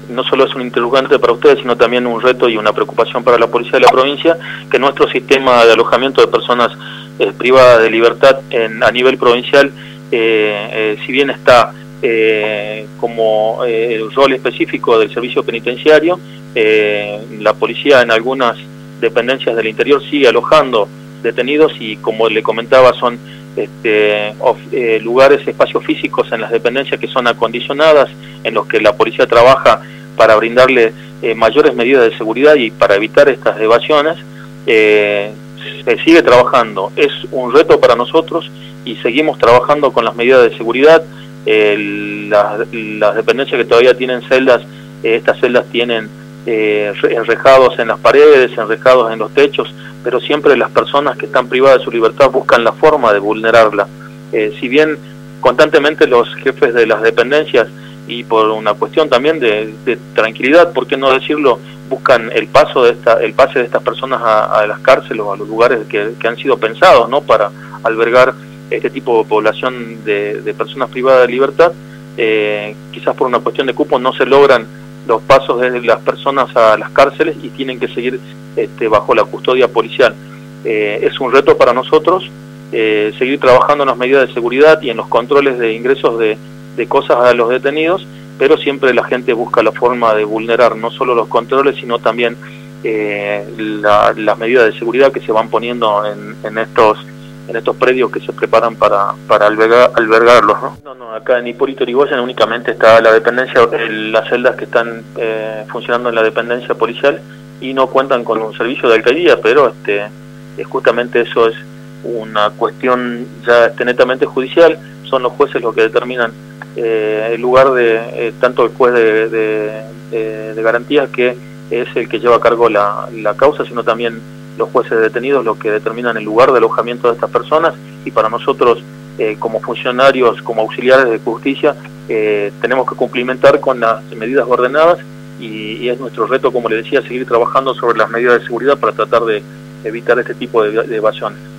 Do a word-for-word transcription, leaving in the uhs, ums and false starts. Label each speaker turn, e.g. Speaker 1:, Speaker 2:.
Speaker 1: no solo es un interrogante para ustedes, sino también un reto y una preocupación para la policía de la provincia, que nuestro sistema de alojamiento de personas eh, privadas de libertad en, a nivel provincial, eh, eh, si bien está eh, como eh, el rol específico del servicio penitenciario, eh, la policía en algunas dependencias del interior sigue alojando detenidos y, como le comentaba, son este, of, eh, lugares, espacios físicos en las dependencias que son acondicionadas, en los que la policía trabaja para brindarle eh, mayores medidas de seguridad y para evitar estas evasiones. Eh, se sigue trabajando, es un reto para nosotros y seguimos trabajando con las medidas de seguridad. Eh, las, las dependencias que todavía tienen celdas, eh, estas celdas tienen eh, enrejados en las paredes, enrejados en los techos, pero siempre las personas que están privadas de su libertad buscan la forma de vulnerarla. Eh, si bien constantemente los jefes de las dependencias, y por una cuestión también de, de tranquilidad, ¿por qué no decirlo?, buscan el paso de esta, el pase de estas personas a, a las cárceles o a los lugares que, que han sido pensados, ¿no?, para albergar este tipo de población de, de personas privadas de libertad. Eh, quizás por una cuestión de cupo no se logran los pasos de las personas a las cárceles y tienen que seguir este, bajo la custodia policial. Eh, es un reto para nosotros eh, seguir trabajando en las medidas de seguridad y en los controles de ingresos de, de cosas a los detenidos, pero siempre la gente busca la forma de vulnerar no solo los controles, sino también eh, la, las medidas de seguridad que se van poniendo en, en estos en estos predios que se preparan para, para albergar, albergarlos, ¿no? No, no, acá en Hipólito Yrigoyen únicamente está la dependencia, el, las celdas que están eh, funcionando en la dependencia policial y no cuentan con un servicio de alcaldía, pero este es justamente eso, es una cuestión ya este, netamente judicial. Son los jueces los que determinan eh, el lugar de, eh, tanto el juez de, de, de, de garantías, que es el que lleva a cargo la, la causa, sino también los jueces detenidos los que determinan el lugar de alojamiento de estas personas. Y para nosotros, eh, como funcionarios, como auxiliares de justicia, eh, tenemos que cumplimentar con las medidas ordenadas y, y es nuestro reto, como le decía, seguir trabajando sobre las medidas de seguridad para tratar de evitar este tipo de, de evasiones.